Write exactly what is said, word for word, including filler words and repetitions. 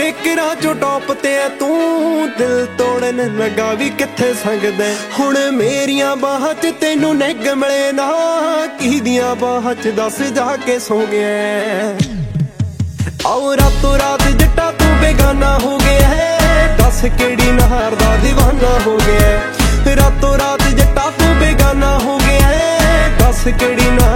ਬ੍ਰੇਕਰਾਂ ਚੋਂ ਟੌਪ ਤੇ ਆ ਤੂੰ, ਦਿਲ ਤੋੜਨ ਲੱਗਾ ਵੀ ਕਿੱਥੇ ਸੰਗਦਾ। ਹੁਣ ਮੇਰੀਆਂ ਬਾਹਾਂ 'ਚ ਤੈਨੂੰ ਨਿੱਘ ਮਿਲੇ ਨਾ, ਕਿਹਦੀਆਂ ਬਾਹਾਂ 'ਚ ਦੱਸ ਜਾ ਕੇ ਸੌ ਗਿਆ। ਆਓ ਰਾਤੋਂ ਰਾਤ ਜੱਟਾ ਤੂੰ ਬੇਗਾਨਾ ਹੋ ਗਿਆ, ਦੱਸ ਕਿਹੜੀ ਨਹਾਰ ਦਾ دیਵਾਨਾ ਹੋ ਗਿਆ। ਰਾਤੋਂ ਰਾਤ ਜੱਟਾ ਤੂੰ ਬੇਗਾਨਾ ਹੋ ਗਿਆ, ਦੱਸ ਕਿਹੜੀ ਨਹਾਰ